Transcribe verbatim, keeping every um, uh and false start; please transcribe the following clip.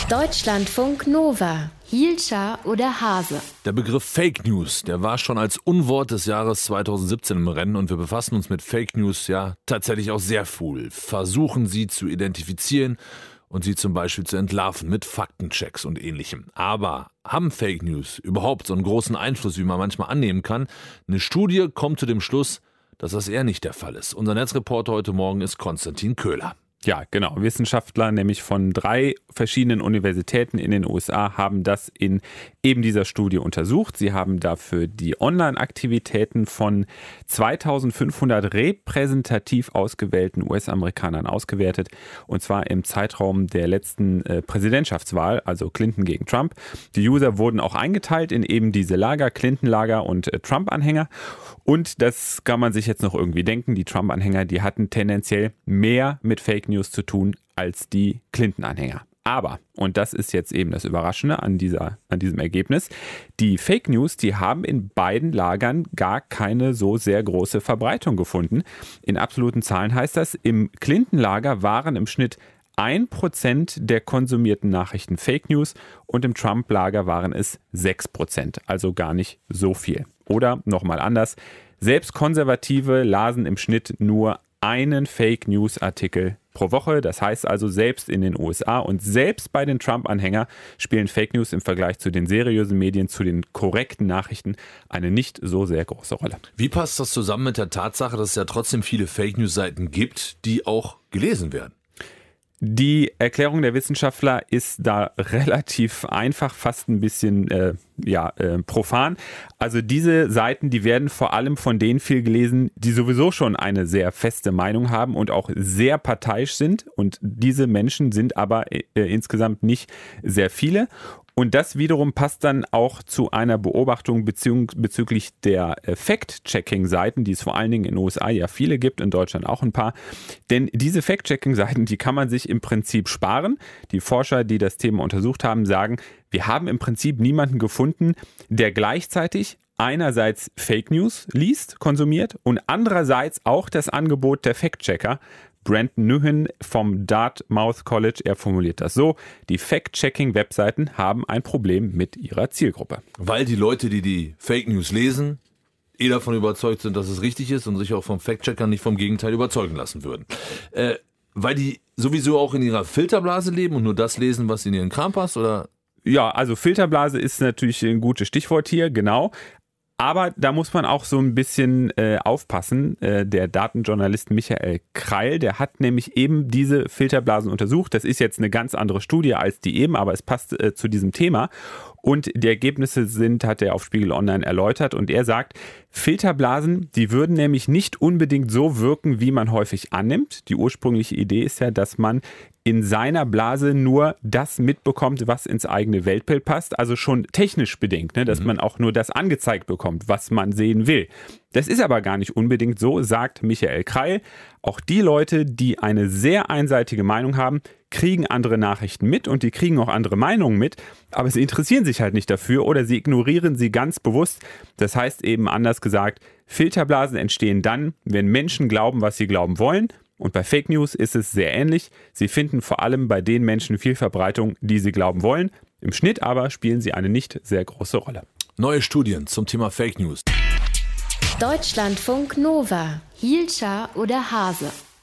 Deutschlandfunk Nova. Hielscher oder Hase? Der Begriff Fake News, der war schon als Unwort des Jahres zweitausendsiebzehn im Rennen und wir befassen uns mit Fake News ja tatsächlich auch sehr viel. Versuchen sie zu identifizieren und sie zum Beispiel zu entlarven mit Faktenchecks und Ähnlichem. Aber haben Fake News überhaupt so einen großen Einfluss, wie man manchmal annehmen kann? Eine Studie kommt zu dem Schluss, dass das eher nicht der Fall ist. Unser Netzreporter heute Morgen ist Konstantin Köhler. Ja, genau. Wissenschaftler, nämlich von drei verschiedenen Universitäten in den U S A, haben das in eben dieser Studie untersucht. Sie haben dafür die Online-Aktivitäten von zweitausendfünfhundert repräsentativ ausgewählten U S-Amerikanern ausgewertet. Und zwar im Zeitraum der letzten äh, Präsidentschaftswahl, also Clinton gegen Trump. Die User wurden auch eingeteilt in eben diese Lager, Clinton-Lager und äh, Trump-Anhänger. Und das kann man sich jetzt noch irgendwie denken. Die Trump-Anhänger, die hatten tendenziell mehr mit Fake News zu tun als die Clinton-Anhänger. Aber, und das ist jetzt eben das Überraschende an, dieser, an diesem Ergebnis, die Fake News, die haben in beiden Lagern gar keine so sehr große Verbreitung gefunden. In absoluten Zahlen heißt das, im Clinton-Lager waren im Schnitt ein Prozent der konsumierten Nachrichten Fake News und im Trump-Lager waren es sechs Prozent, also gar nicht so viel. Oder nochmal anders, selbst Konservative lasen im Schnitt nur einen Fake-News-Artikel pro Woche. Das heißt also, selbst in den U S A und selbst bei den Trump-Anhängern spielen Fake News im Vergleich zu den seriösen Medien, zu den korrekten Nachrichten eine nicht so sehr große Rolle. Wie passt das zusammen mit der Tatsache, dass es ja trotzdem viele Fake-News-Seiten gibt, die auch gelesen werden? Die Erklärung der Wissenschaftler ist da relativ einfach, fast ein bisschen äh, ja, äh, profan. Also diese Seiten, die werden vor allem von denen viel gelesen, die sowieso schon eine sehr feste Meinung haben und auch sehr parteiisch sind. Und diese Menschen sind aber äh, insgesamt nicht sehr viele. Und das wiederum passt dann auch zu einer Beobachtung bezü- bezüglich der äh, Fact-Checking-Seiten, die es vor allen Dingen in den U S A ja viele gibt, in Deutschland auch ein paar. Denn diese Fact-Checking-Seiten, die kann man sich im Prinzip sparen. Die Forscher, die das Thema untersucht haben, sagen, wir haben im Prinzip niemanden gefunden, der gleichzeitig einerseits Fake News liest, konsumiert und andererseits auch das Angebot der Fact-Checker. Brandon Nguyen vom Dartmouth College, er formuliert das so: Die Fact-Checking-Webseiten haben ein Problem mit ihrer Zielgruppe. Weil die Leute, die die Fake News lesen, eh davon überzeugt sind, dass es richtig ist und sich auch vom Fact-Checker nicht vom Gegenteil überzeugen lassen würden. Äh, weil die sowieso auch in ihrer Filterblase leben und nur das lesen, was in ihren Kram passt, oder? Ja, also Filterblase ist natürlich ein gutes Stichwort hier, genau. Aber da muss man auch so ein bisschen äh, aufpassen. Äh, der Datenjournalist Michael Kreil, der hat nämlich eben diese Filterblasen untersucht. Das ist jetzt eine ganz andere Studie als die eben, aber es passt äh, zu diesem Thema. Und die Ergebnisse sind, hat er auf Spiegel Online erläutert. Und er sagt, Filterblasen, die würden nämlich nicht unbedingt so wirken, wie man häufig annimmt. Die ursprüngliche Idee ist ja, dass man in seiner Blase nur das mitbekommt, was ins eigene Weltbild passt. Also schon technisch bedingt, ne, dass mhm. man auch nur das angezeigt bekommt, was man sehen will. Das ist aber gar nicht unbedingt so, sagt Michael Kreil. Auch die Leute, die eine sehr einseitige Meinung haben, kriegen andere Nachrichten mit und die kriegen auch andere Meinungen mit, aber sie interessieren sich halt nicht dafür oder sie ignorieren sie ganz bewusst. Das heißt eben anders gesagt, Filterblasen entstehen dann, wenn Menschen glauben, was sie glauben wollen. Und bei Fake News ist es sehr ähnlich. Sie finden vor allem bei den Menschen viel Verbreitung, die sie glauben wollen. Im Schnitt aber spielen sie eine nicht sehr große Rolle. Neue Studien zum Thema Fake News. Deutschlandfunk Nova. Hielscher oder Hase?